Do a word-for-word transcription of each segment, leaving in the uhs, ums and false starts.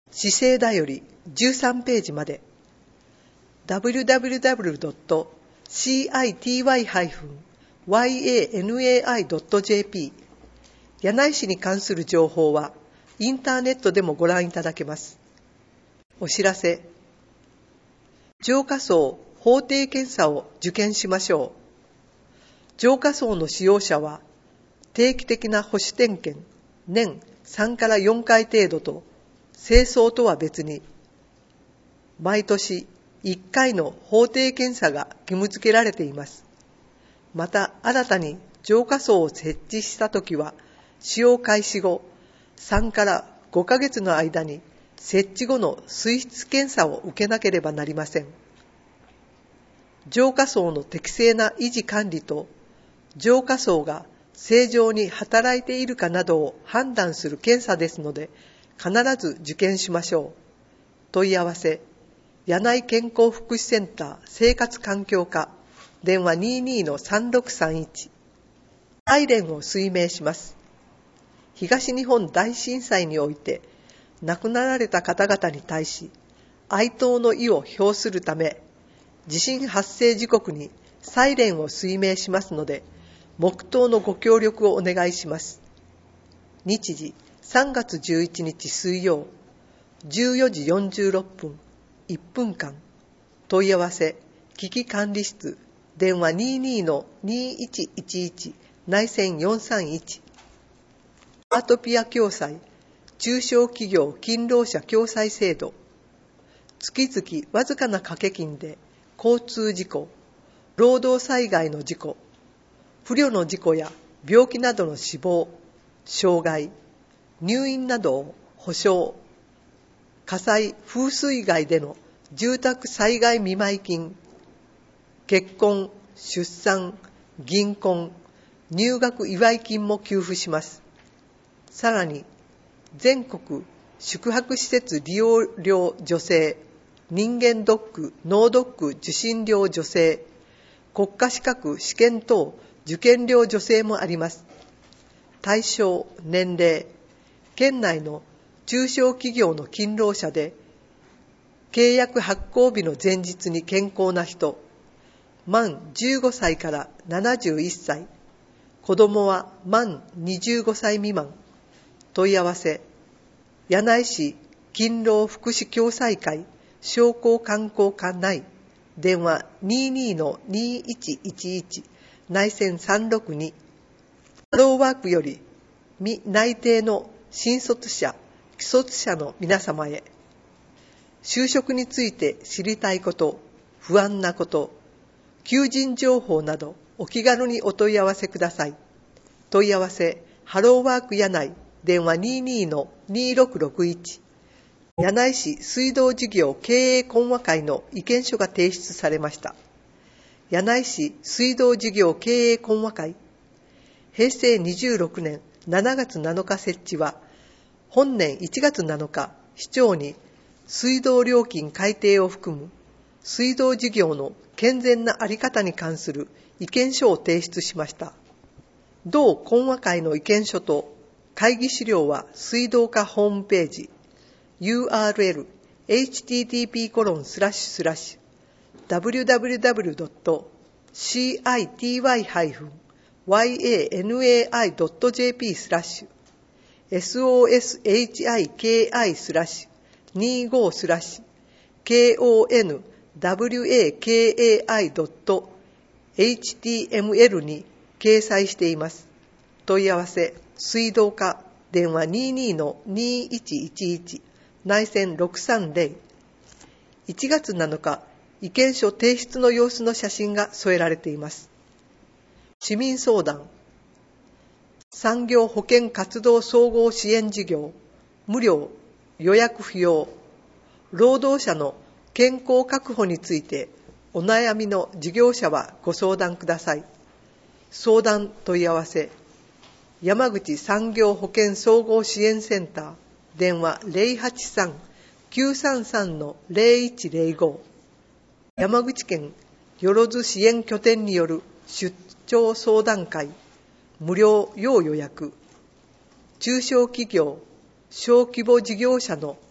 姿勢だよりじゅうさんページまで ダブリューダブリューダブリュードットシーアイティーワイハイフンワイエーエヌエーアイドットジェーピー 柳井市に関する情報はインターネットでもご覧いただけます。お知らせ。浄化槽法定検査を受検しましょう。浄化槽の使用者は定期的な保守点検年さんからよんかい程度と清掃とは別に毎年いっかいの法定検査が義務付けられています。また新たに浄化槽を設置したときは使用開始後さんからごかげつの間に設置後の水質検査を受けなければなりません。浄化槽の適正な維持管理と浄化槽が正常に働いているかなどを判断する検査ですので必ず受検しましょう。問い合わせ柳井健康福祉センター生活環境課電話 にじゅうにのさんろくさんいち。サイレンを推命します。東日本大震災において亡くなられた方々に対し哀悼の意を表するため地震発生時刻にサイレンを推命しますので黙祷のご協力をお願いします。日時さんがつじゅういちにち水曜じゅうよじよんじゅうろっぷんいっぷんかん。問い合わせ危機管理室電話 にじゅうにのにいちいちいち 内線よんさんいち。アートピア共済中小企業勤労者共済制度。月々わずかな掛け金で交通事故労働災害の事故不慮の事故や病気などの死亡障害入院などを保障火災風水害での住宅災害見舞金結婚出産銀婚入学祝い金も給付します。さらに全国宿泊施設利用料助成人間ドック脳ドック受診料助成国家資格試験等受験料助成もあります。対象年齢県内の中小企業の勤労者で契約発行日の前日に健康な人満じゅうごさいからななじゅういっさい子どもは満にじゅうごさい未満。問い合わせ柳井市勤労福祉共済会商工観光課内電話 にじゅうにのにいちいちいち 内線さんろくに。ハローワークより未内定の新卒者既卒者の皆様へ就職について知りたいこと不安なこと求人情報などお気軽にお問い合わせください。問い合わせハローワーク柳井電話 にじゅうにのにろくろくいち。柳井市水道事業経営懇話会の意見書が提出されました。柳井市水道事業経営懇話会へいせいにじゅうろくねんしちがつなのか設置は本年いちがつなのか市長に水道料金改定を含む水道事業の健全な在り方に関する意見書を提出しました。同懇話会の意見書と会議資料は水道課ホームページ ユーアールエル エイチティーティーピーコロンスラッシュスラッシュダブリューダブリューダブリュードットシーアイティーワイハイフンワイエーエヌエーアイドットジェーピースラッシュエスオーエスエイチアイケーアイスラッシュにじゅうごスラッシュケーオーエヌダブリューエーケーエーアイドットエイチティーエムエル に掲載しています。問い合わせ水道課電話 にじゅうにのにいちいちいち 内線ろくさんぜろ。いちがつなのか意見書提出の様子の写真が添えられています。市民相談産業保険活動総合支援事業無料予約不要労働者の健康確保についてお悩みの事業者はご相談ください。相談問い合わせ山口産業保険総合支援センター電話 ゼロはちさんきゅうさんさんのゼロいちゼロご。山口県よろず支援拠点による出張相談会無料要予約中小企業小規模事業者の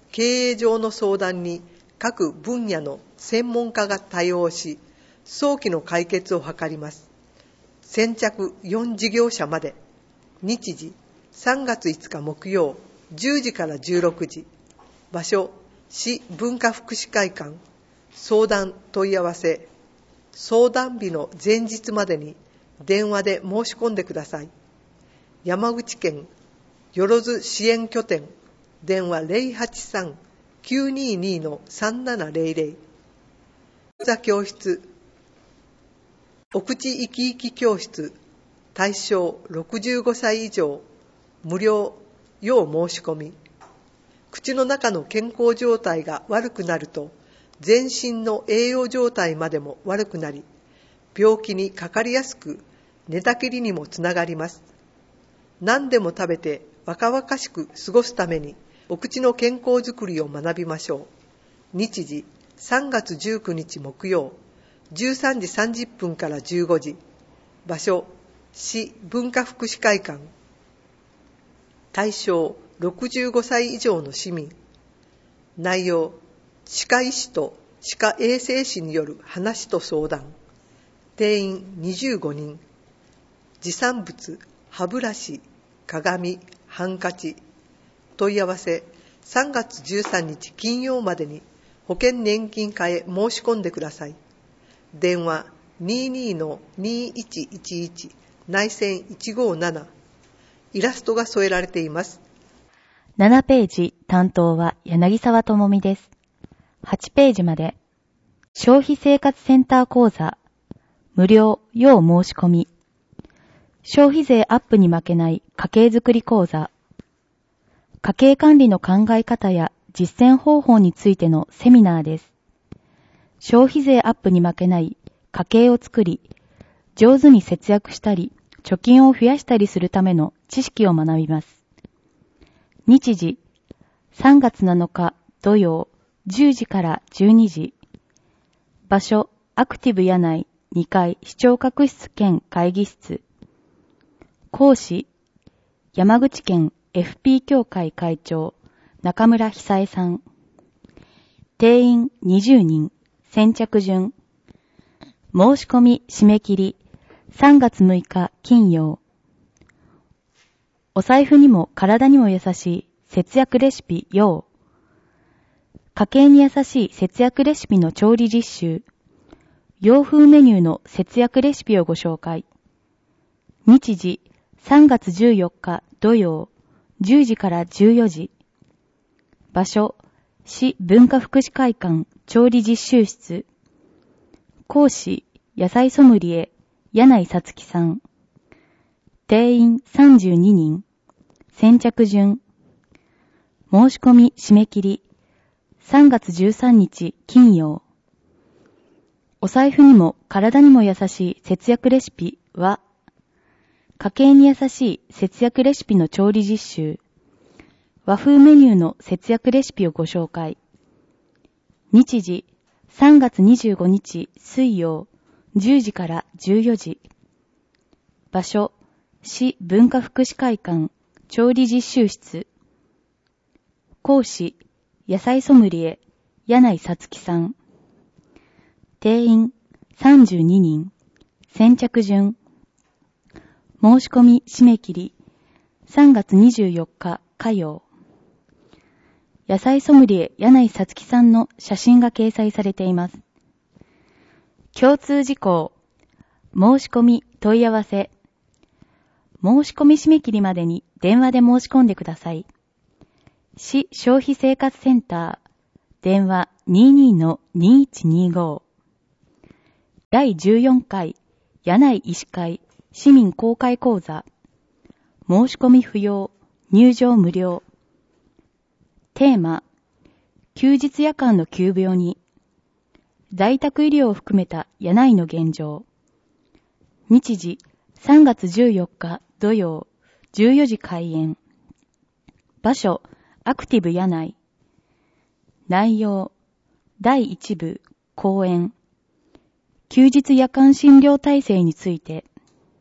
経営上の相談に各分野の専門家が対応し、早期の解決を図ります。先着よん事業者まで。日時さんがついつか木曜じゅうじからじゅうろくじ。場所市文化福祉会館。相談問い合わせ。相談日の前日までに電話で申し込んでください。山口県よろず支援拠点。電話 ゼロはちさん きゅうにに さんななゼロゼロ。座教室。お口生き生き教室。対象ろくじゅうごさい以上。無料。要申し込み。口の中の健康状態が悪くなると、全身の栄養状態までも悪くなり、病気にかかりやすく、寝たきりにもつながります。何でも食べて若々しく過ごすために、お口の健康づくりを学びましょう。日時さんがつじゅうくにち木曜、じゅうさんじさんじゅっぷんからじゅうごじ。場所、市文化福祉会館。対象ろくじゅうごさい以上の市民。内容、歯科医師と歯科衛生士による話と相談。定員にじゅうごにん。持参物、歯ブラシ、鏡、ハンカチ。問い合わせ、さんがつじゅうさんにち金曜までに保険年金課へ申し込んでください。電話 にじゅうにのにいちいちいち 内線いちごなな。イラストが添えられています。 ななページ担当は柳沢智美です。はちページまで消費生活センター講座無料要申し込み。消費税アップに負けない家計づくり講座。家計管理の考え方や実践方法についてのセミナーです。消費税アップに負けない家計を作り、上手に節約したり、貯金を増やしたりするための知識を学びます。日時、さんがつなのか土曜、じゅうじからじゅうにじ。場所、アクティブ柳井にかい視聴覚室兼会議室。講師、山口県エフピー 協会会長、中村久恵さん。定員にじゅうにん、先着順。申し込み締め切り、さんがつむいか金曜。お財布にも体にも優しい節約レシピ用。家計に優しい節約レシピの調理実習。洋風メニューの節約レシピをご紹介。日時、さんがつじゅうよっか土曜、じゅうじからじゅうよじ。場所、市文化福祉会館調理実習室。講師、野菜ソムリエ、柳井さつきさん。定員さんじゅうににん。先着順。申し込み締め切り、さんがつじゅうさんにち金曜。お財布にも体にも優しい節約レシピは、家計に優しい節約レシピの調理実習。和風メニューの節約レシピをご紹介。日時、さんがつにじゅうごにち水曜、じゅうじからじゅうよじ。場所、市文化福祉会館調理実習室。講師、野菜ソムリエ、柳井さつきさん。定員さんじゅうににん。先着順。申し込み締め切り、さんがつにじゅうよっか火曜。野菜ソムリエ柳井さつきさんの写真が掲載されています。共通事項、申し込み問い合わせ。申し込み締め切りまでに電話で申し込んでください。市消費生活センター、電話 にじゅうにのにいちにご。だいじゅうよんかい柳井医師会市民公開講座。申し込み不要、入場無料。テーマ、休日夜間の急病に。在宅医療を含めた柳井の現状。日時、さんがつじゅうよっか土曜、じゅうよじ開演。場所、アクティブ柳井。内容、だいいち部、講演。休日夜間診療体制について。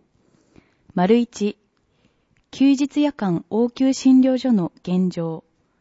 丸いち、休日夜間応急診療所の現状。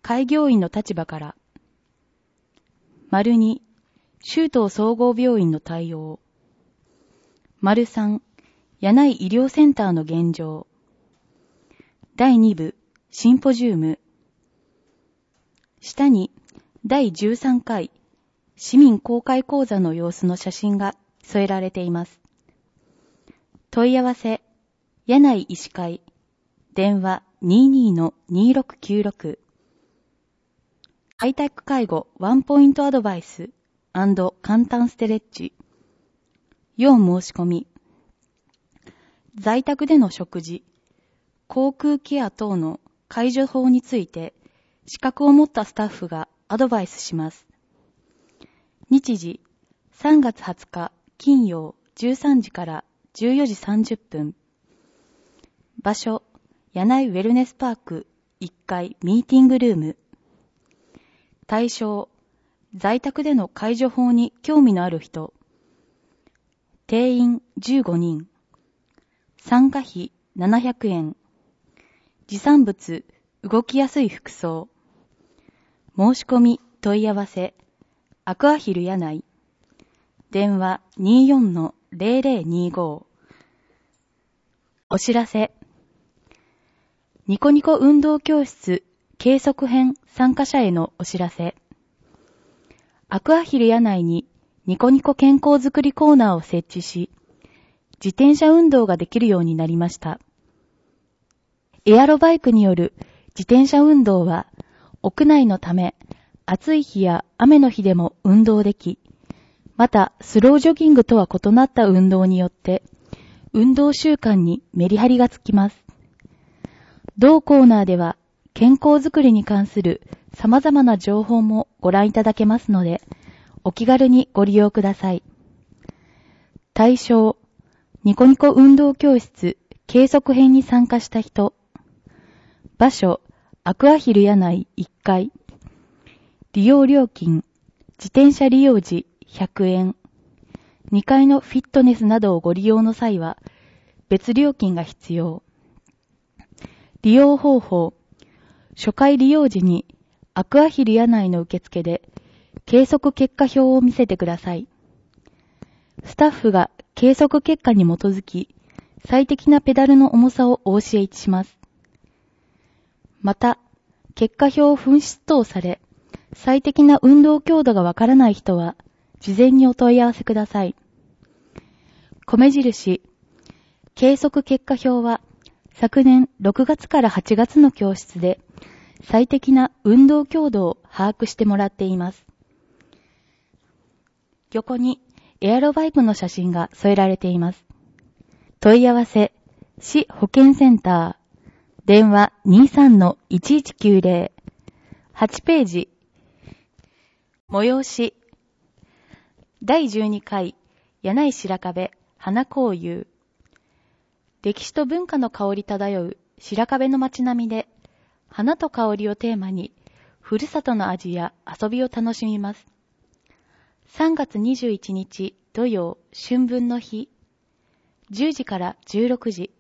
開業医の立場から。丸に、州東総合病院の対応。丸さん、柳井医療センターの現状。だいに部、シンポジウム。下に、だいじゅうさん回、市民公開講座の様子の写真が添えられています。問い合わせ、柳井医師会、電話 にじゅうにのにじゅうろくきゅうろく。在宅介護ワンポイントアドバイス&簡単ステレッチ。要申し込み。在宅での食事、口腔ケア等の介助法について資格を持ったスタッフがアドバイスします。日時、さんがつはつか金曜じゅうさんじからじゅうよじさんじゅっぷん。場所、柳井ウェルネスパークいっかいミーティングルーム。対象、在宅での介助法に興味のある人。定員じゅうごにん。参加費ななひゃくえん。持参物、動きやすい服装。申し込み、問い合わせ、アクアヒル柳井。電話 にじゅうよんのゼロゼロにじゅうご。お知らせ。ニコニコ運動教室計測編参加者へのお知らせ。アクアヒル柳井にニコニコ健康づくりコーナーを設置し、自転車運動ができるようになりました。エアロバイクによる自転車運動は、屋内のため、暑い日や雨の日でも運動でき、またスロージョギングとは異なった運動によって、運動習慣にメリハリがつきます。同コーナーでは、健康づくりに関する様々な情報もご覧いただけますので、お気軽にご利用ください。対象、ニコニコ運動教室計測編に参加した人。場所、アクアヒル柳井いっかい。利用料金、自転車利用時ひゃくえん。にかいのフィットネスなどをご利用の際は、別料金が必要。利用方法、初回利用時にアクアヒル柳井の受付で計測結果表を見せてください。スタッフが計測結果に基づき、最適なペダルの重さをお教えします。また、結果表を紛失等され、最適な運動強度がわからない人は、事前にお問い合わせください。米印、計測結果表は、昨年ろくがつからはちがつの教室で、最適な運動強度を把握してもらっています。横に、エアロバイクの写真が添えられています。問い合わせ、市保健センター、電話 にじゅうさんのいちいちきゅうゼロ、はちページ、催し、だいじゅうに回、柳井白壁花交遊。歴史と文化の香り漂う白壁の街並みで、花と香りをテーマに、ふるさとの味や遊びを楽しみます。さんがつにじゅういちにち土曜春分の日、じゅうじからじゅうろくじ。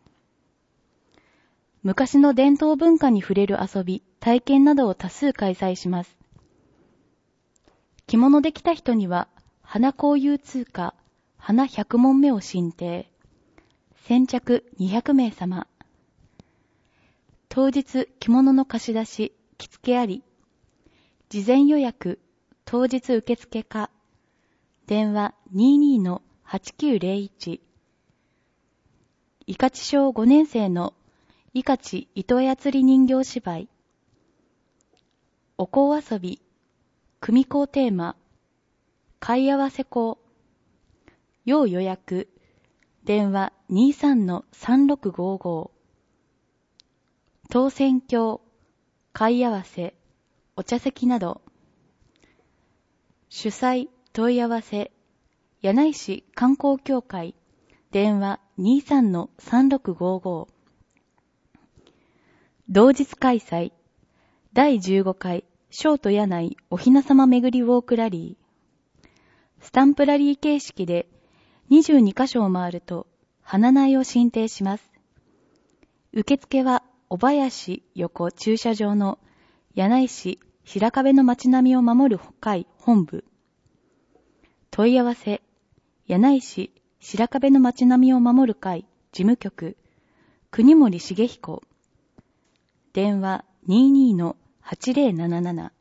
昔の伝統文化に触れる遊び、体験などを多数開催します。着物で来た人には、花交遊通貨、花ひゃくもんめを進呈。先着にひゃくめいさま。当日着物の貸し出し、着付けあり。事前予約、当日受付か。電話 にじゅうにのはちきゅうゼロいち。いかち小ごねん生のいかち糸操り人形芝居。お香遊び、組香テーマ、貝合わせ香。要予約、電話 にじゅうさんのさんろくごご。当選鏡、貝合わせ、お茶席など。主催、問い合わせ、柳井市観光協会、電話 にじゅうさんのさんろくごご。同日開催、だいじゅうご回、ショート柳井お雛様巡りウォークラリー。スタンプラリー形式でにじゅうにかしょを回ると花苗を進呈します。受付は小林横駐車場の柳井市白壁の街並みを守る会本部。問い合わせ、柳井市白壁の街並みを守る会事務局、国森重彦。電話 にじゅうに の はちぜろなななな。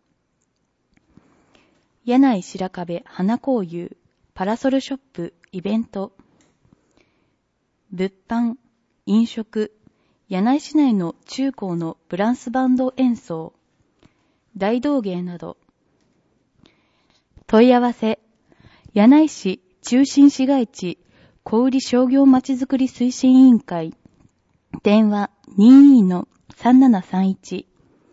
柳井白壁花交友パラソルショップイベント。物販、飲食、柳井市内の中高のブランスバンド演奏、大道芸など。問い合わせ、柳井市中心市街地小売商業まちづくり推進委員会。電話 にじゅうに の さんななさんいち。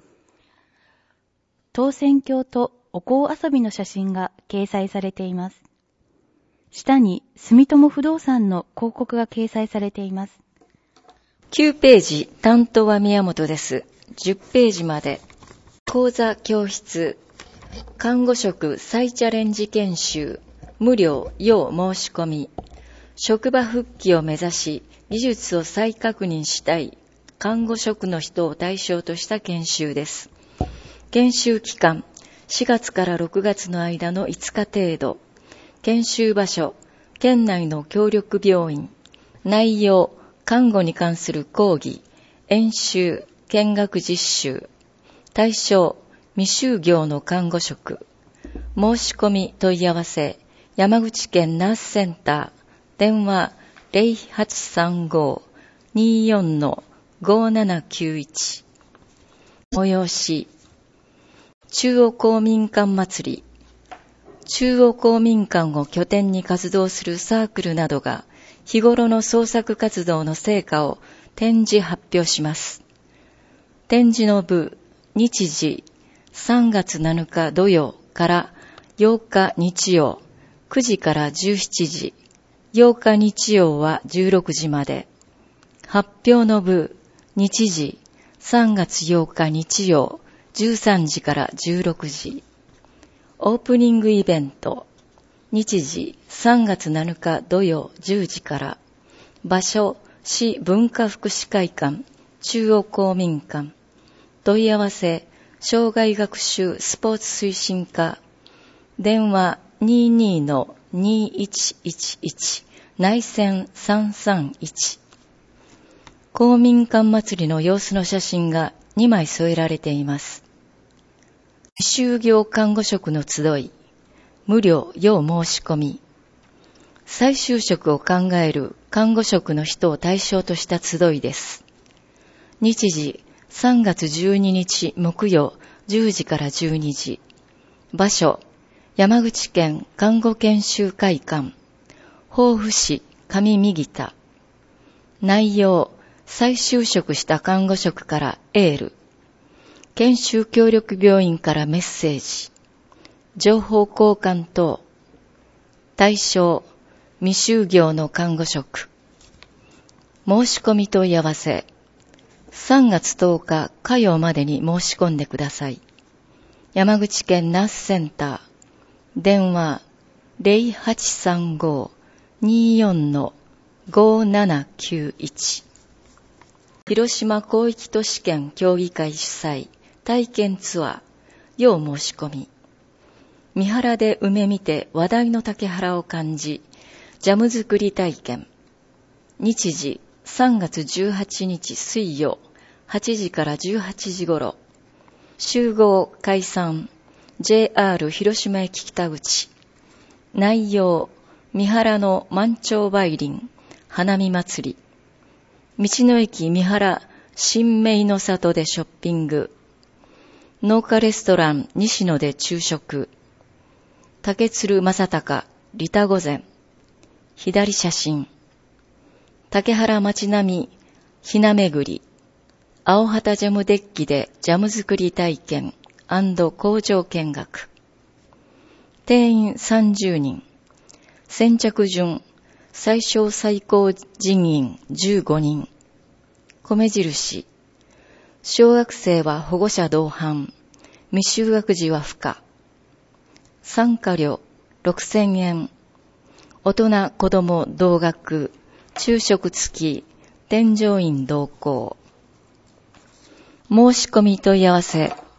当選鏡とお香遊びの写真が掲載されています。下に住友不動産の広告が掲載されています。 きゅうページ、担当は宮本です。じゅっページまで。講座教室、看護職再チャレンジ研修、無料、要申し込み。職場復帰を目指し、技術を再確認したい看護職の人を対象とした研修です。研修期間、しがつからろくがつの間のいつか程度。研修場所、県内の協力病院。内容、看護に関する講義、演習、見学実習。対象、未就業の看護職。申し込み問い合わせ、山口県ナースセンター。電話 ゼロはちさんご にーよん の ごーななきゅういち。催し、中央公民館祭り。中央公民館を拠点に活動するサークルなどが日頃の創作活動の成果を展示発表します。展示の部、日時、さんがつなのか土曜からようか日曜、くじからじゅうしちじ、ようか日曜はじゅうろくじまで。発表の部、日時、さんがつようか日曜、じゅうさんじからじゅうろくじ。オープニングイベント、日時、さんがつなのか土曜じゅうじから。場所、市文化福祉会館、中央公民館。問い合わせ、障害学習スポーツ推進課。電話 にじゅうに の にーいちいちいち 内線さんさんいち。公民館祭りの様子の写真がにまい添えられています。未就業看護職の集い、無料要申し込み。再就職を考える看護職の人を対象とした集いです。日時、さんがつじゅうににち木曜じゅうじからじゅうにじ。場所、山口県看護研修会館、防府市上右田。内容、再就職した看護職からエール。研修協力病院からメッセージ。情報交換等。対象、未就業の看護職。申し込み問い合わせ。さんがつとおか火曜までに申し込んでください。山口県ナースセンター。電話 ゼロはちさんご にーよん の ごーななきゅういち。広島広域都市圏協議会主催体験ツアー、要申し込み。三原で梅見て話題の竹原を感じ、ジャム作り体験。日時、さんがつじゅうはちにち水曜、はちじからじゅうはちじ頃。集合解散、ジェイアール 広島駅北口。内容、三原の満潮梅林、花見祭り。道の駅三原新名の里でショッピング。農家レストラン西野で昼食。竹鶴正隆、利他御前。左写真。竹原町並み、ひなめぐり。青旗ジャムデッキでジャム作り体験&工場見学。定員さんじゅうにん。先着順、最小最高人員じゅうごにん。米印。小学生は保護者同伴。未就学児は不可。参加料ろくせんえん。大人子供同額。昼食付き。添乗員同行。申し込み問い合わせ。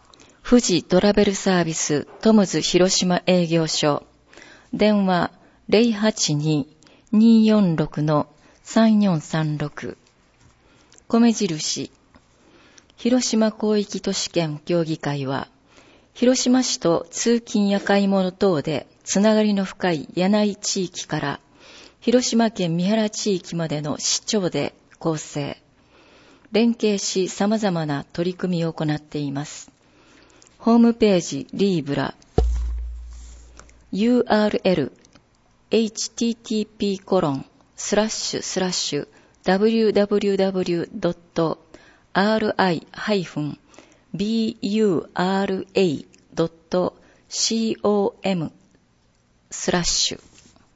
富士トラベルサービストムズ広島営業所。電話 ゼロはちに にーよんろく さんよんさんろく。米印。広島広域都市圏協議会は、広島市と通勤や買い物等でつながりの深い柳井地域から広島県三原地域までの市町で構成、連携し様々な取り組みを行っています。ホームページリーブラ ユーアールエル エイチティーティーピーコロンスラッシュスラッシュ ダブリューダブリューダブリュードットアールアイハイフンビーユーアールエードットコム スラッシュ。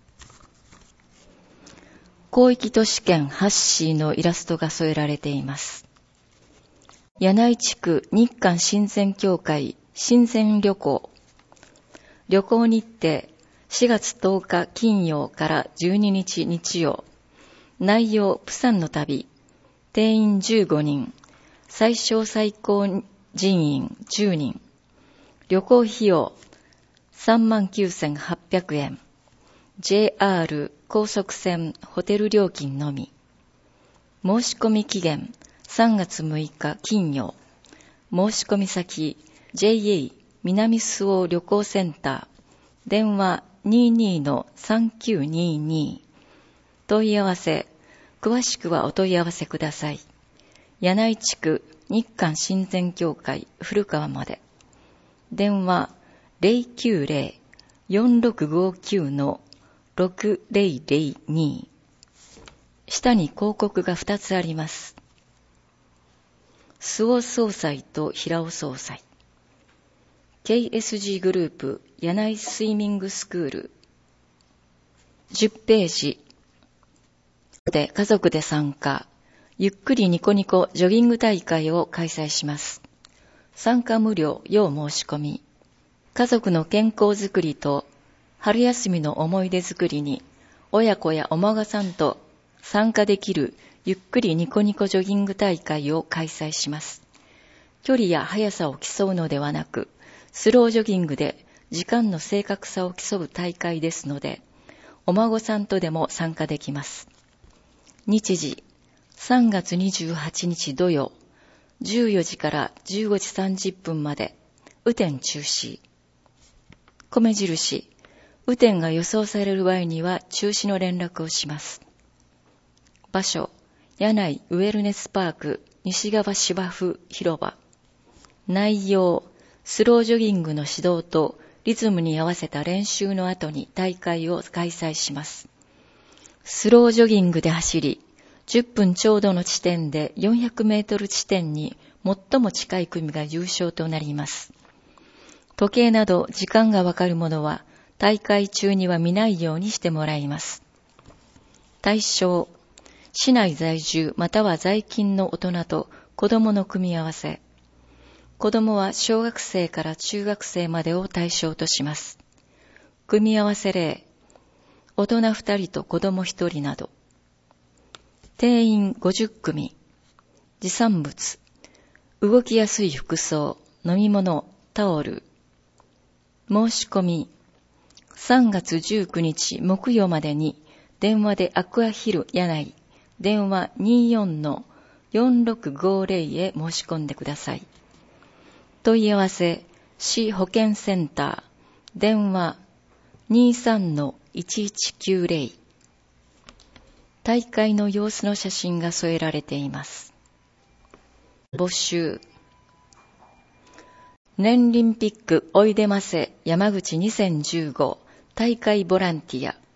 広域都市圏ハッシーのイラストが添えられています。柳井地区日韓親善協会親善旅行。旅行日程しがつとおか金曜からじゅうににち日曜。内容プサンの旅。定員じゅうごにん。最小最高人員じゅうにん。旅行費用さんまんきゅうせんはっぴゃくえん。ジェイアール 高速船ホテル料金のみ。申し込み期限さんがつむいか金曜。申し込み先 ジェイエー 南周防旅行センター。電話 にーにーのさんきゅうにーにー。問い合わせ。詳しくはお問い合わせください。柳井地区日韓親善協会古川まで。電話 ゼロきゅうゼロ よんろくごきゅう ろくゼロゼロに。下に広告がふたつあります。周防総裁と平尾総裁。ケーエスジー グループ柳井スイミングスクール。じゅっページ。で家族で参加。ゆっくりニコニコジョギング大会を開催します。参加無料、要申し込み。家族の健康づくりと春休みの思い出づくりに親子やお孫さんと参加できるゆっくりニコニコジョギング大会を開催します。距離や速さを競うのではなく、スロージョギングで時間の正確さを競う大会ですので、お孫さんとでも参加できます。日時、さんがつにじゅうはちにち土曜、じゅうよじからじゅうごじさんじゅっぷんまで、雨天中止。米印、雨天が予想される場合には中止の連絡をします。場所、柳井ウェルネスパーク西側芝生広場。内容、スロージョギングの指導とリズムに合わせた練習の後に大会を開催します。スロージョギングで走り、じゅっぷんちょうどの地点でよんひゃくメートル地点に最も近い組が優勝となります。時計など時間がわかるものは大会中には見ないようにしてもらいます。対象、市内在住または在勤の大人と子供の組み合わせ。子供は小学生から中学生までを対象とします。組み合わせ例、大人ふたりと子供ひとりなど。定員ごじゅっくみ。持参物。動きやすい服装、飲み物、タオル。申し込み。さんがつじゅうくにち木曜までに電話でアクアヒル柳井。電話 にーよんのよんろくごゼロ へ申し込んでください。問い合わせ、市保健センター。電話 にーさんのいちいちきゅうゼロ。大会の様子の写真が添えられています。募集。年リンピックおいでませ山口にせんじゅうご大会ボランティア。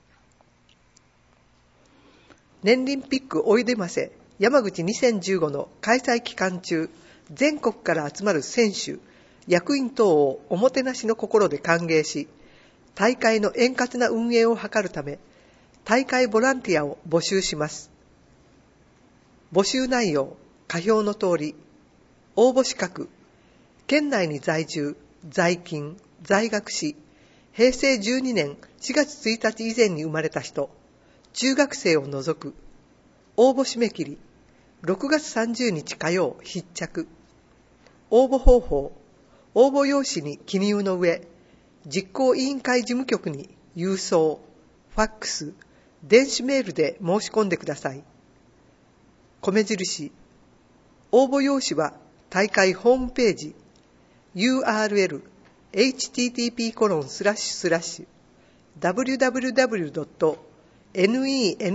年リンピックおいでませ山口にせんじゅうごの開催期間中、全国から集まる選手、役員等をおもてなしの心で歓迎し、大会の円滑な運営を図るため、大会ボランティアを募集します。募集内容、下表の通り。応募資格、県内に在住、在勤、在学し、へいせいじゅうにねんしがつついたち以前に生まれた人、中学生を除く。応募締め切り、ろくがつさんじゅうにち火曜必着。応募方法、 応募用紙に記入の上、実行委員会事務局に郵送、ファックス、電子メールで申し込んでください。米印、応募用紙は大会ホームページ ユーアールエル エイチティーティーピーコロンスラッシュスラッシュ ダブリューダブリューダブリュードットネルイン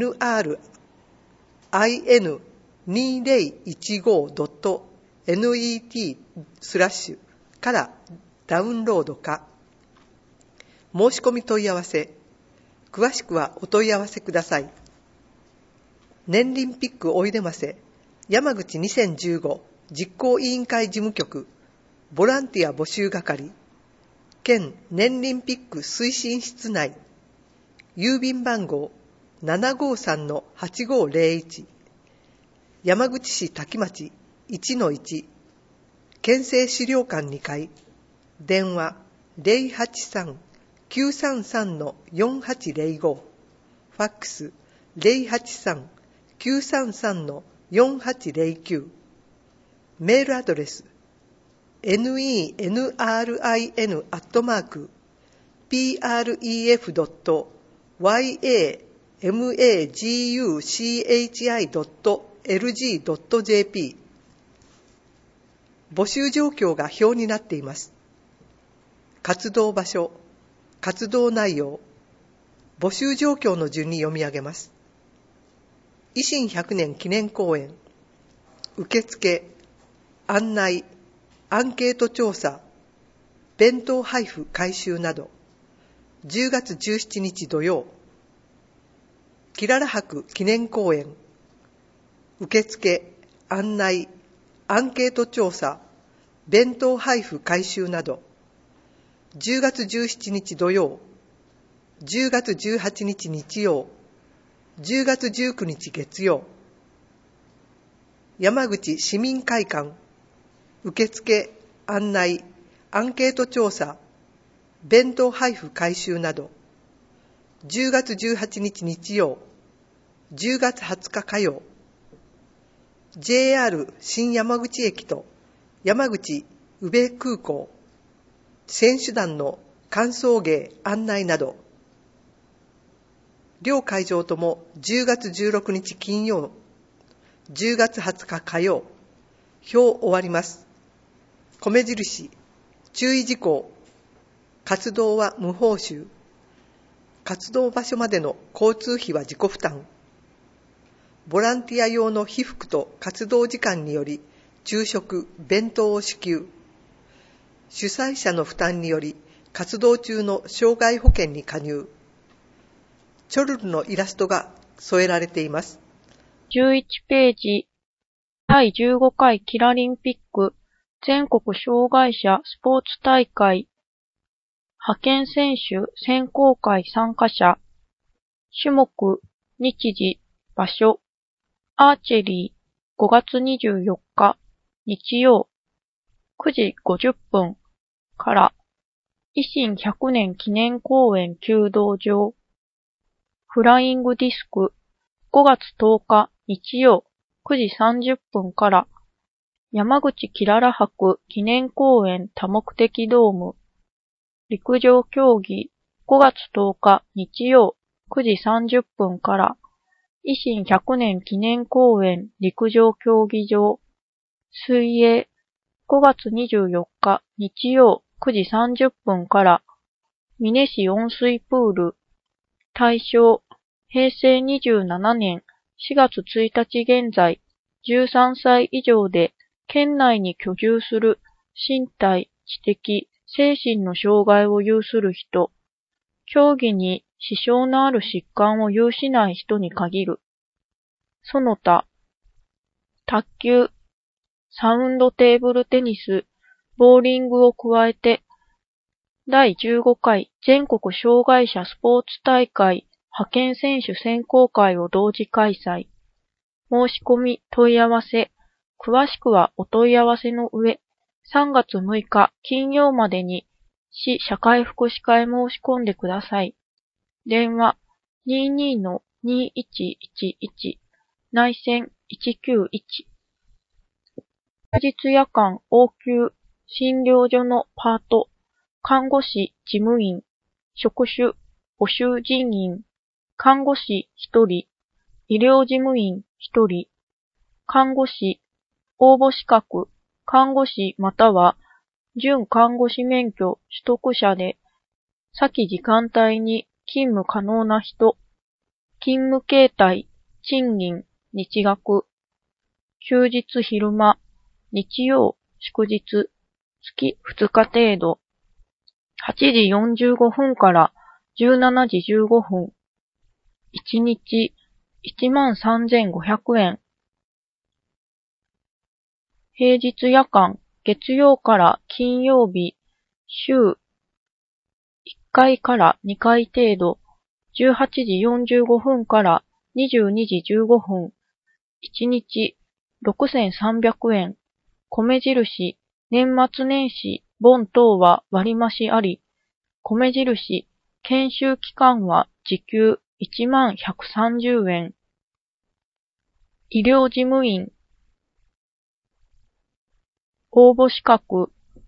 にせんじゅうごドットネット スラッシュからダウンロードか。申し込み問い合わせ、詳しくはお問い合わせください。年輪ピックおいでませ山口にせんじゅうご実行委員会事務局ボランティア募集係県年輪ピック推進室内郵便番号 ななごさんのはちごゼロいち 山口市滝町 いちのいち 県政資料館にかい電話 ゼロはちさん きゅうさんさんのよんはちゼロご ファックス ゼロはちさん きゅうさんさんのよんはちゼロきゅう メールアドレス ネルイン アットマーク ピーアールイーエフ ドット ヤマグチ ドット エルジー ドット ジェーピー 募集状況が表になっています。活動場所、活動内容、募集状況の順に読み上げます。維新ひゃくねん記念講演、受付、案内、アンケート調査、弁当配布回収など、じゅうがつじゅうしちにち土曜、キララ博記念講演、受付、案内、アンケート調査、弁当配布回収など、じゅうがつじゅうしちにち土曜、じゅうがつじゅうはちにち日曜、じゅうがつじゅうくにち月曜、山口市民会館、受付、案内、アンケート調査、弁当配布回収など、じゅうがつじゅうはちにち日曜、じゅうがつはつか火曜、ジェイアール 新山口駅と山口宇部空港、選手団の歓送迎案内など、両会場ともじゅうがつじゅうろくにち金曜、じゅうがつはつか火曜、表終わります。米印、注意事項、活動は無報酬、活動場所までの交通費は自己負担、ボランティア用の被服と活動時間により昼食、弁当を支給、主催者の負担により活動中の障害保険に加入、チョルルのイラストが添えられています。 じゅういちページ、だいじゅうごかいキラリンピック全国障害者スポーツ大会派遣選手選考会参加者種目、日時、場所アーチェリーごがつにじゅうよっか日曜くじごじゅっぷんから維新ひゃくねん記念公園弓道場フライングディスクごがつとおか日曜くじさんじゅっぷんから山口キララ博記念公園多目的ドーム陸上競技ごがつとおか日曜くじさんじゅっぷんから維新ひゃくねん記念公園陸上競技場水泳ごがつにじゅうよっか日曜くじさんじゅっぷんから美祢市温水プール対象へいせいにじゅうななねんしがつついたち現在じゅうさんさい以上で県内に居住する身体、知的、精神の障害を有する人、競技に支障のある疾患を有しない人に限る。その他、卓球、サウンドテーブルテニス、ボーリングを加えて、だいじゅうごかい全国障害者スポーツ大会派遣選手選考会を同時開催。申し込み、問い合わせ、詳しくはお問い合わせの上、さんがつむいか金曜までに市社会福祉課へ申し込んでください。電話 にじゅうにのにいちいちいち 内線いちきゅういち。休日夜間応急診療所のパート、看護師事務員、職種、募集人員、看護師ひとり、医療事務員ひとり、看護師、応募資格、看護師または準看護師免許取得者で、先時間帯に勤務可能な人、勤務形態、賃金、日額、休日昼間、日曜、祝日、月ふつか程度、はちじよんじゅうごふんからじゅうしちじじゅうごふん、いちにちいちまんさんぜんごひゃくえん、平日夜間、月曜から金曜日、週いっかいからにかい程度、じゅうはちじよんじゅうごふんからにじゅうにじじゅうごふん、いちにちろくせんさんびゃくえん、米印、年末年始、盆等は割増あり、米印、研修期間は時給いちまんひゃくさんじゅうえん。医療事務員、応募資格、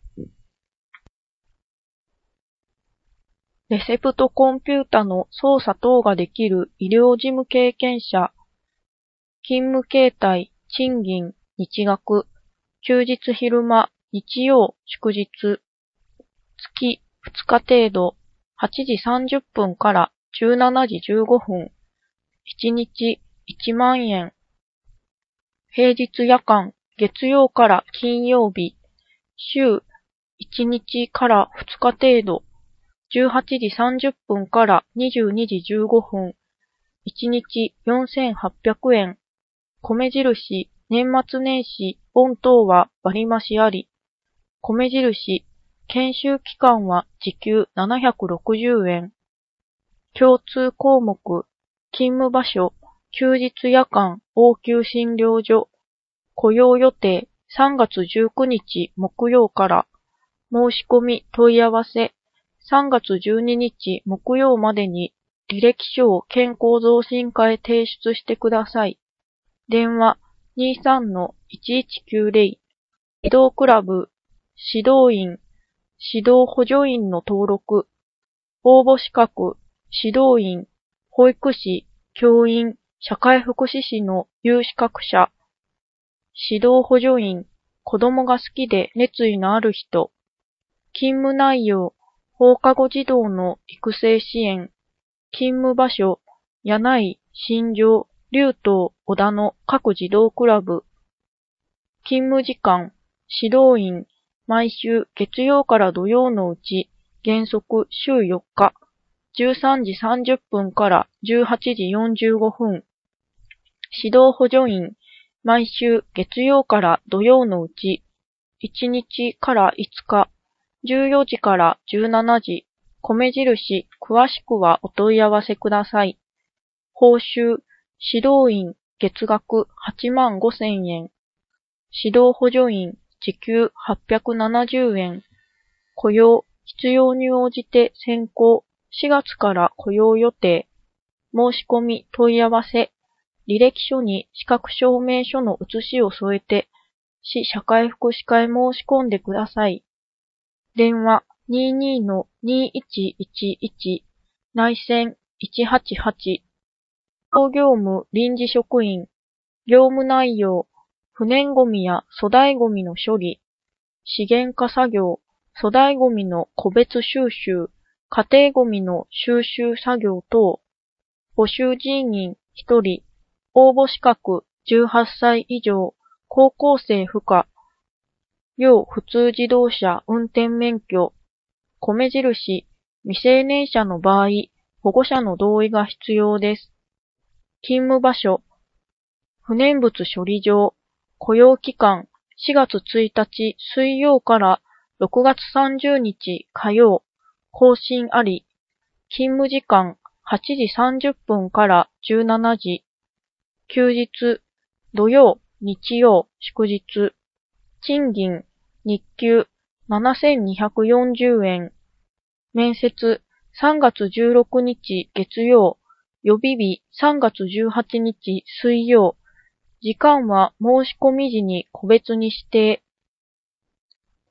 レセプトコンピュータの操作等ができる医療事務経験者、勤務形態、賃金、日額、休日昼間、日曜、祝日、月ふつか程度、はちじさんじゅっぷんからじゅうしちじじゅうごふん、いちにちいちまんえん。平日夜間、月曜から金曜日、週いちにちからふつか程度、じゅうはちじさんじゅっぷんからにじゅうにじじゅうごふん、いちにちよんせんはっぴゃくえん。米印、年末年始、盆等は割増あり、米印、研修期間は時給ななひゃくろくじゅうえん。共通項目、勤務場所、休日夜間、応急診療所、雇用予定、さんがつじゅうくにち木曜から、申し込み問い合わせ、さんがつじゅうににち木曜までに履歴書を健康増進課へ提出してください。電話 にさんのいちいちきゅうぜろ、指導クラブ、指導員、指導補助員の登録、応募資格、指導員、保育士、教員、社会福祉士の有資格者、指導補助員、子供が好きで熱意のある人、勤務内容、放課後児童の育成支援、勤務場所、柳井、新庄、竜東、小田の各児童クラブ、勤務時間、指導員、毎週月曜から土曜のうち、原則週よっか、じゅうさんじさんじゅっぷんからじゅうはちじよんじゅうごふん、指導補助員、毎週月曜から土曜のうち、いちにちからいつか、じゅうよじからじゅうしちじ、米印、詳しくはお問い合わせください。報酬、指導員、月額はちまんごせんえん。指導補助員、時給はっぴゃくななじゅうえん。雇用、必要に応じて選考、しがつから雇用予定。申し込み、問い合わせ。履歴書に資格証明書の写しを添えて、市社会福祉課へ申し込んでください。電話 にじゅうにのにいちいちいち、内線いちはちはち。業務臨時職員、業務内容、不燃ゴミや粗大ゴミの処理、資源化作業、粗大ゴミの個別収集、家庭ゴミの収集作業等、募集人員ひとり、応募資格じゅうはっさい以上、高校生不可、要普通自動車運転免許、米印、未成年者の場合、保護者の同意が必要です。勤務場所、不燃物処理場、雇用期間、しがつついたち水曜からろくがつさんじゅうにち火曜、更新あり、勤務時間はちじさんじゅっぷんからじゅうしちじ、休日、土曜、日曜、祝日、賃金、日給ななせんにひゃくよんじゅうえん、面接、さんがつじゅうろくにち月曜、予備日さんがつじゅうはちにち水曜、時間は申し込み時に個別に指定。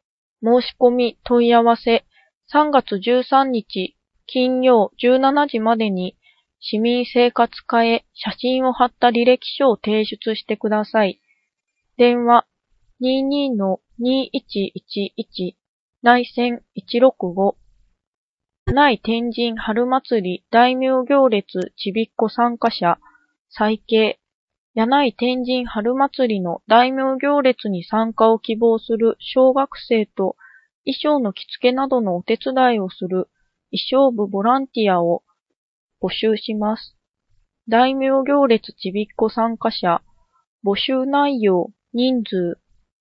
申し込み問い合わせさんがつじゅうさんにち金曜じゅうしちじまでに市民生活課へ写真を貼った履歴書を提出してください。電話 にじゅうに の にいちいちいち 内線いちろくご柳井天神春祭り大名行列ちびっこ参加者再掲柳井天神春祭りの大名行列に参加を希望する小学生と衣装の着付けなどのお手伝いをする衣装部ボランティアを募集します。大名行列ちびっこ参加者募集内容人数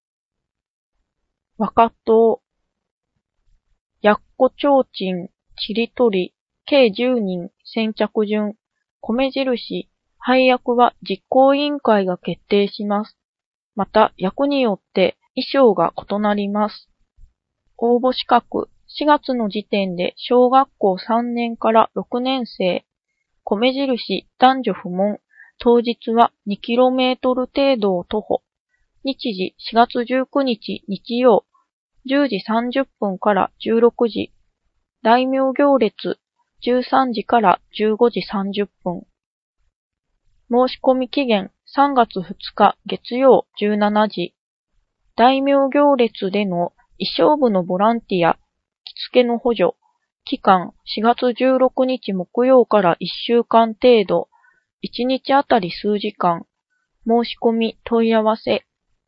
若党やっこちょうちんちりとり計じゅうにん先着順米印配役は実行委員会が決定します。また役によって衣装が異なります。応募資格しがつの時点で小学校さんねんからろくねんせい米印男女不問当日はにキロメートル程度を徒歩日時しがつじゅうくにち日曜じゅうじさんじゅっぷんからじゅうろくじ大名行列じゅうさんじからじゅうごじさんじゅっぷん申し込み期限さんがつふつか月曜じゅうしちじ大名行列での衣装部のボランティア着付けの補助期間しがつじゅうろくにち木曜からいっしゅうかん程度いちにちあたり数時間申し込み問い合わせ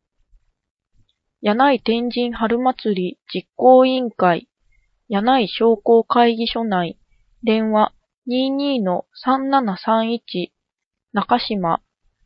柳井天神春祭り実行委員会柳井商工会議所内電話 にじゅうに の さんななさんいち 中島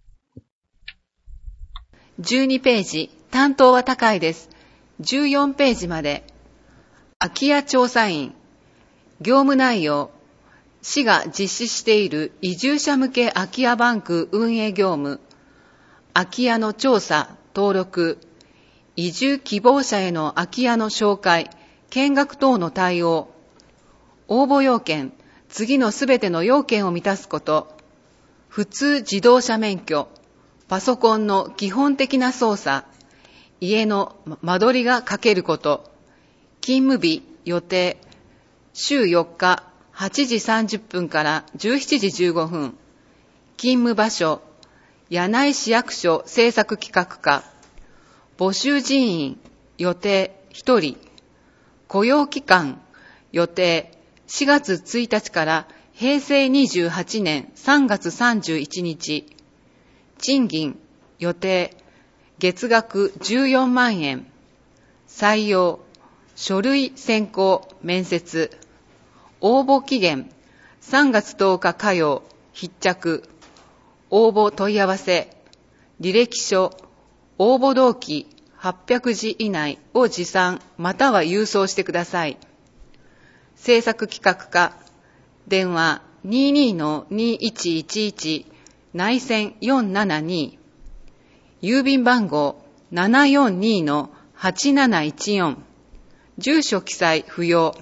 じゅうにページ担当は高いです。じゅうよんページまで空き家調査員業務内容市が実施している移住者向け空き家バンク運営業務空き家の調査登録移住希望者への空き家の紹介見学等の対応応募要件次のすべての要件を満たすこと普通自動車免許パソコンの基本的な操作家の間取りが書けること勤務日予定週よっかはちじさんじゅっぷんからじゅうしちじじゅうごふん勤務場所柳井市役所政策企画課募集人員予定ひとり雇用期間予定しがつついたちからへいせいにじゅうはちねんさんがつさんじゅういちにち賃金予定月額じゅうよんまんえん採用書類選考面接応募期限さんがつとおか火曜必着応募問い合わせ履歴書応募動機はっぴゃくじ以内を持参または郵送してください。制作企画課電話 にじゅうに の にいちいちいち 内線よんななに郵便番号 ななよんに の はちなないちよん住所記載不要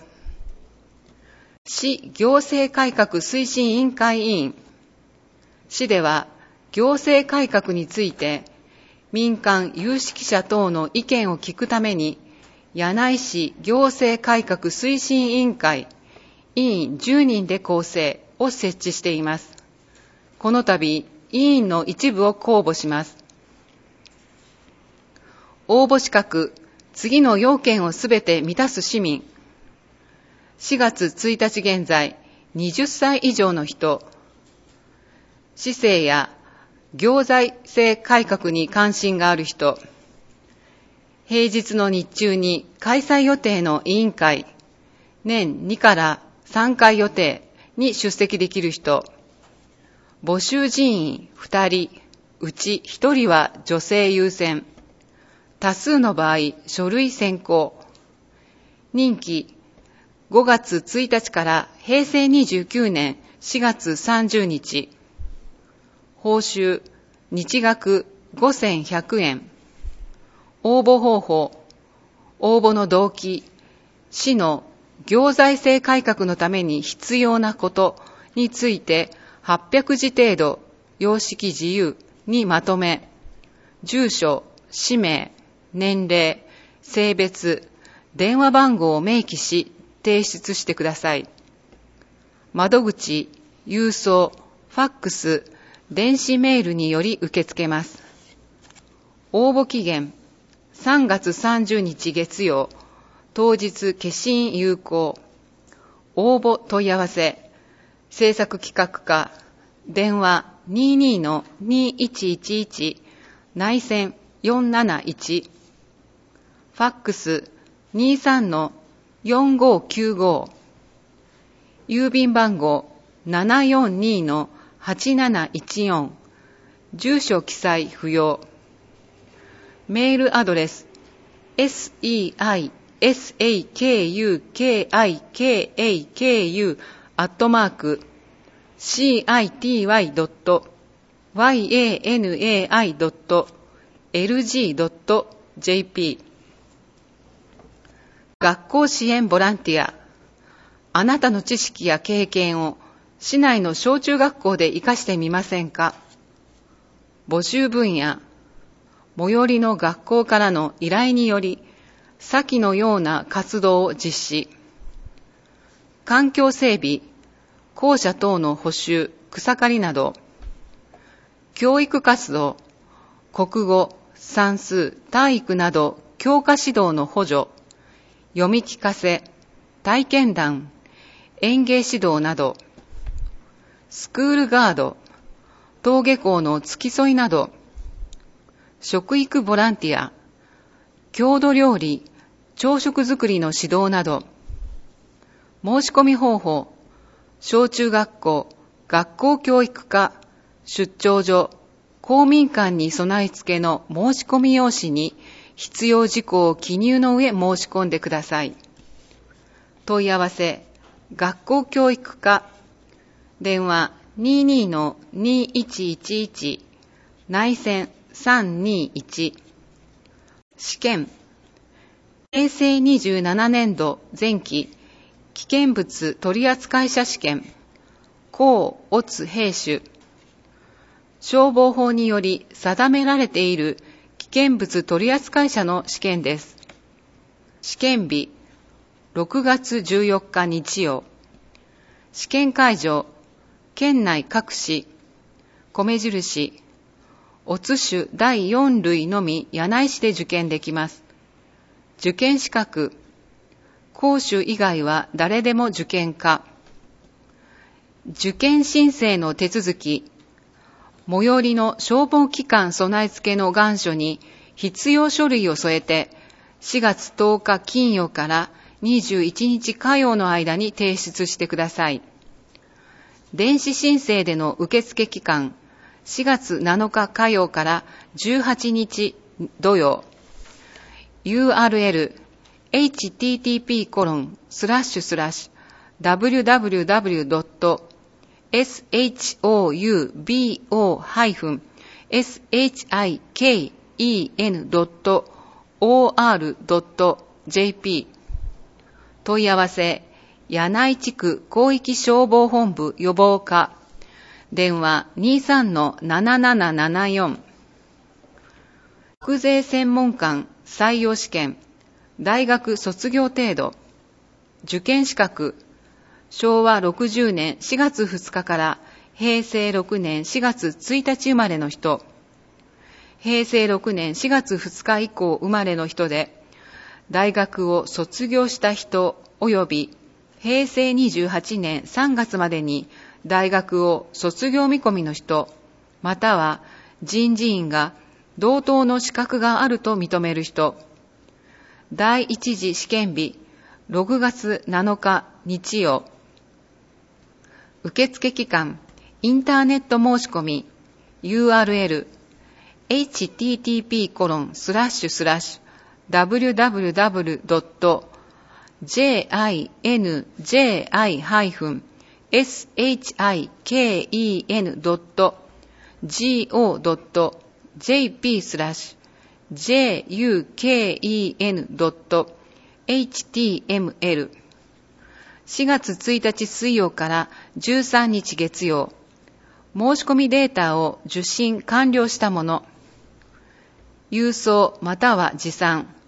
市行政改革推進委員会委員市では行政改革について民間有識者等の意見を聞くために柳井市行政改革推進委員会委員じゅうにんで構成を設置しています。この度委員の一部を公募します。応募資格次の要件をすべて満たす市民しがつついたち現在はたち以上の人市政や行財政改革に関心がある人平日の日中に開催予定の委員会年にからさんかい予定に出席できる人募集人員ふたりうちひとりは女性優先多数の場合書類選考任期ごがつついたちからへいせいにじゅうきゅうねんしがつさんじゅうにち報酬日額ごせんひゃくえん応募方法応募の動機市の行財政改革のために必要なことについてはっぴゃくじ程度様式自由にまとめ住所氏名年齢性別電話番号を明記し提出してください。窓口、郵送、ファックス、電子メールにより受け付けます。応募期限、さんがつさんじゅうにち月曜、当日消印有効。応募問い合わせ、制作企画課、電話 にじゅうにのにいちいちいち、内線よんなないち、ファックス にじゅうさんのよんごきゅうご、郵便番号 ななよんにのはちなないちよん、住所記載不要。メールアドレス セセイサクキャイケーユーアットマーク シーアイティーワイドットワイエーエヌエーアイドットエルジードットジェーピー。 学校支援ボランティア。あなたの知識や経験を市内の小中学校で活かしてみませんか。募集分野、最寄りの学校からの依頼により先のような活動を実施。環境整備、校舎等の補修、草刈りなど。教育活動、国語、算数、体育など教科指導の補助、読み聞かせ、体験談、園芸指導など。スクールガード、登下校の付き添いなど。食育ボランティア、郷土料理、朝食作りの指導など。申し込み方法、小中学校、学校教育課、出張所、公民館に備え付けの申し込み用紙に必要事項を記入の上申し込んでください。問い合わせ、学校教育課、電話 にじゅうにのにいちいちいち、内線さんにいち。試験、へいせいにじゅうななねんど前期危険物取扱者試験、甲乙兵種。消防法により定められている危険物取扱者の試験です。試験日、ろくがつじゅうよっか日曜。試験会場、県内各市、米印、乙種だいよん類のみ柳井市で受験できます。受験資格、講習以外は誰でも受験可。受験申請の手続き、最寄りの消防機関備え付けの願書に必要書類を添えて、しがつとおか金曜からにじゅういちにち火曜の間に提出してください。電子申請での受付期間、しがつなのか火曜からじゅうはちにち土曜。ユーアールエル、エイチティーティーピーコロンスラッシュスラッシュダブリュダブリュダブリュドットエスエイチオーユービーオーハイフンエスエイチアイケーイーエヌドットオーアールドットジェーピー。問い合わせ、柳井地区広域消防本部予防課、電話 にじゅうさんのななななななよん。国税専門官採用試験、大学卒業程度。受験資格、しょうわろくじゅうねんしがつふつかからへいせいろくねんしがつついたち生まれの人、へいせいろくねんしがつふつか以降生まれの人で、大学を卒業した人及びへいせいにじゅうはちねんさんがつまでに大学を卒業見込みの人、または人事院が同等の資格があると認める人。第一次試験日、ろくがつなのか日曜。受付期間、インターネット申し込み、ユーアールエル、エイチティーティーピーコロンスラッシュスラッシュダブリュダブリュダブリュドットジェーアイエヌジェーアイハイフンエスエイチアイケーイーエヌドットジーオードットジェーピースラッシュジェーユーケーイーエヌドットエイチティーエムエル。しがつついたち水曜からじゅうさんにち月曜。申し込みデータを受信完了したもの。郵送または持参。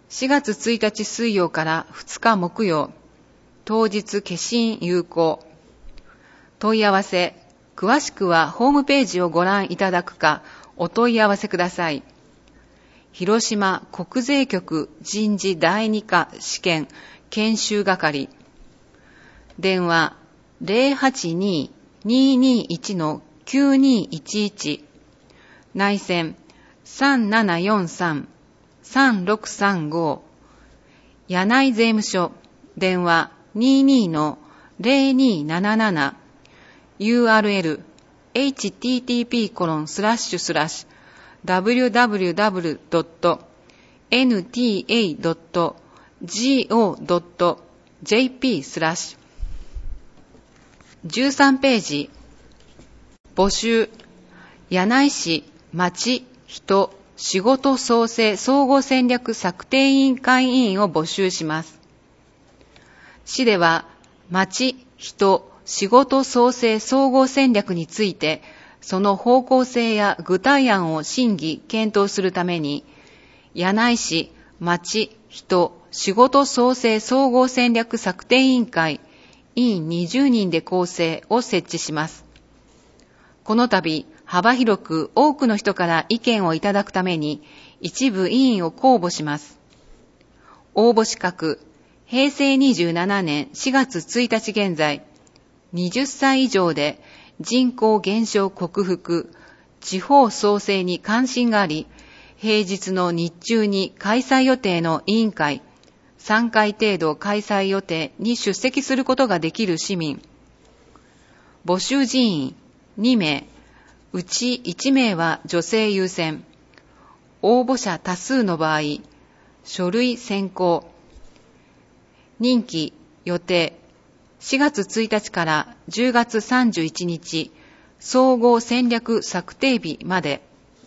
しがつついたち水曜からふつか木曜、当日消印有効。問い合わせ、詳しくはホームページをご覧いただくかお問い合わせください。広島国税局人事第二課試験研修係。電話 ゼロはちにーにーにーいちのきゅうにーいちいち。内線さんななよんさん さんろくさんご。柳井税務署。電話 にーにーのゼロにーなななな。ユーアールエル エイチティーティーピーコロンスラッシュスラッシュダブリューダブリューダブリュードットエヌティーエードットジーオードットジェーピー スラッシュじゅうさんページ。募集。柳井市町人仕事創生総合戦略策定委員会委員を募集します。市では町人仕事創生総合戦略について、その方向性や具体案を審議・検討するために、柳井市町人仕事創生総合戦略策定委員会委員にじゅうにんで構成を設置します。この度、幅広く多くの人から意見をいただくために、一部委員を公募します。応募資格、へいせいにじゅうななねんしがつついたち現在、はたち以上で人口減少克服、地方創生に関心があり、平日の日中に開催予定の委員会、さんかい程度開催予定に出席することができる市民。募集人員にめい、うちいちめいは女性優先。応募者多数の場合、書類選考。任期予定。しがつついたちからじゅうがつさんじゅういちにち、総合戦略策定日まで。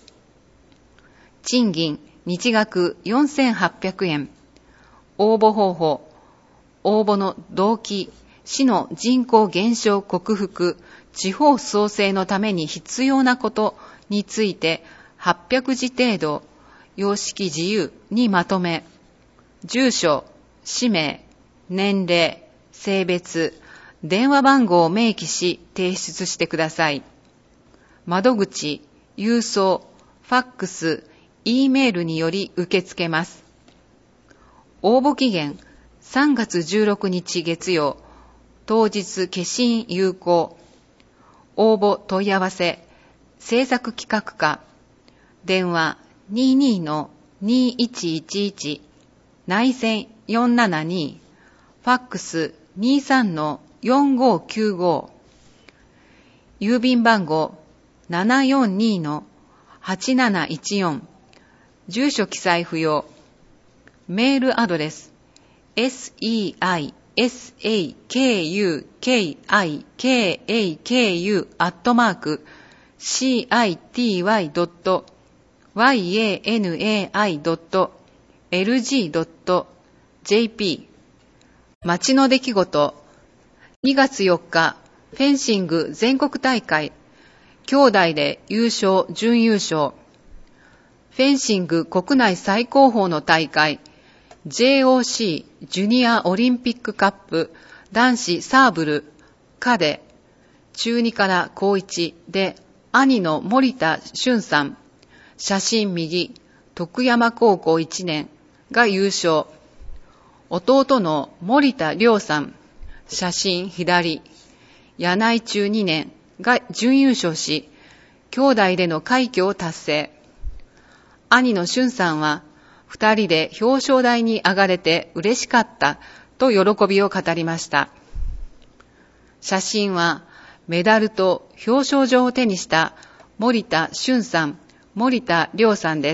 賃金、日額よんせんはっぴゃくえん。応募方法、応募の動機、市の人口減少克服、地方創生のために必要なことについてはっぴゃくじ程度、様式自由にまとめ、住所、氏名、年齢、性別、電話番号を明記し提出してください。窓口、郵送、ファックス、E メールにより受け付けます。応募期限さんがつじゅうろくにち月曜、当日消印有効。応募問い合わせ、制作企画課、電話 にーにーのにーいちいちいち、内線よんななに、ファックスにーさんのよんごきゅうご、郵便番号ななよんにのはちなないちよん、住所記載不要。メールアドレス セイサクキカカク アットマーク シーアイティーワイドットワイエーエヌエーアイドットエルジードットジェーピー。 町の出来事。にがつよっか、フェンシング全国大会、兄弟で優勝準優勝。フェンシング国内最高峰の大会、ジェイオーシー ジュニアオリンピックカップ男子サーブル課で中にから高いちで兄の森田俊さん、写真右、徳山高校いちねんが優勝。弟の森田亮さん、写真左、柳井中にねんが準優勝し、兄弟での快挙を達成。兄の俊さんは、二人で表彰台に上がれて嬉しかったと喜びを語りました。写真はメダルと表彰状を手にした森田俊さん、森田亮さんです。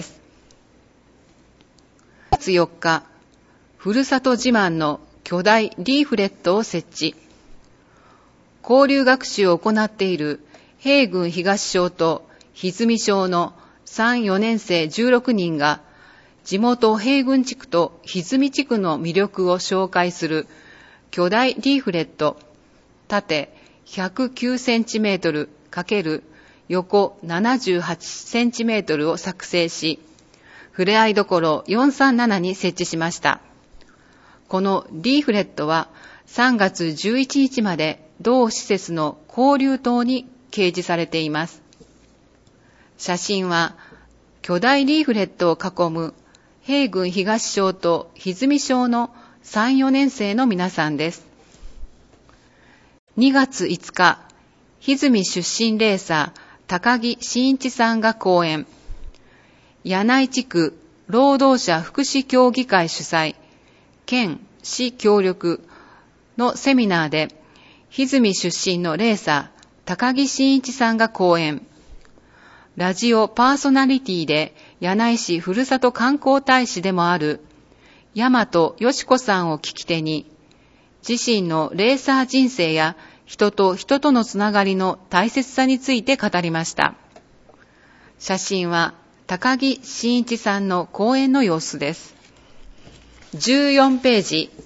しがつよっか、ふるさと自慢の巨大リーフレットを設置。交流学習を行っている平郡東小と歪み小のさん、よねんせいじゅうろくにんが地元平郡地区と歪み地区の魅力を紹介する巨大リーフレット、縦ひゃくきゅうセンチメートル×横ななじゅうはちセンチメートルを作成し、 ふれあいどころよんさんななに設置しました。このリーフレットはさんがつじゅういちにちまで同施設の交流棟に掲示されています。写真は巨大リーフレットを囲む平郡東小と歪み小のさん、よねん生の皆さんです。にがついつか、歪み出身レーサー高木真一さんが講演。柳井地区労働者福祉協議会主催、県市協力のセミナーで、歪み出身のレーサー高木真一さんが講演。ラジオパーソナリティで柳井市ふるさと観光大使でもある大和よし子さんを聞き手に、自身のレーサー人生や人と人とのつながりの大切さについて語りました。写真は高木真一さんの講演の様子です。じゅうよんページ、